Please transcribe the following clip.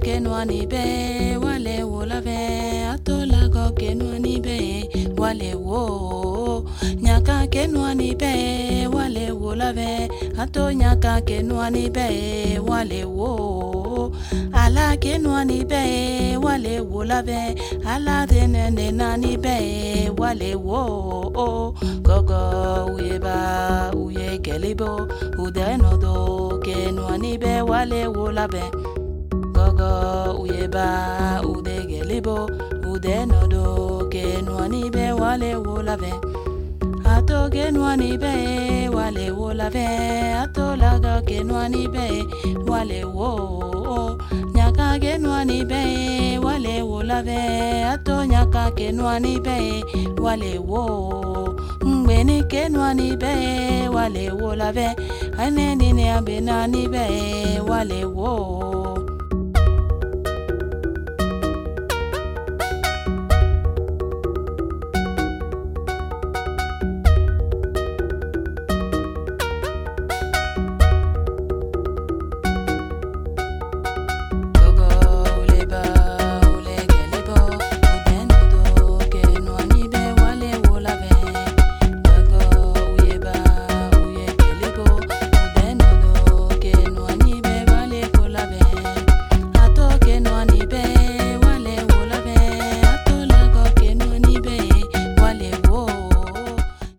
kenwa ni be wale wo la ve atola go kenwa ni be wale wo nyaka kenwa ni be wale wo la ve ato nyaka kenwa ni be wale wo ala kenwa ni be wale wo la ve ala denene na ni be wale wo gogo uyeba uye kelibo udenodo kenwa ni be wale wo la ve gogo uyeba udegelibo udenodo kenwa ni be wale wo la ve ato kenwa ni be wale wo la ve ato laga kenwa ni be wale wo nyaka kenwa ni be wale wo la ve ato nyaka kenwa ni be wale wo mbeni kenwa ni be wale wo la ve ane ni ne abena ni be wale wo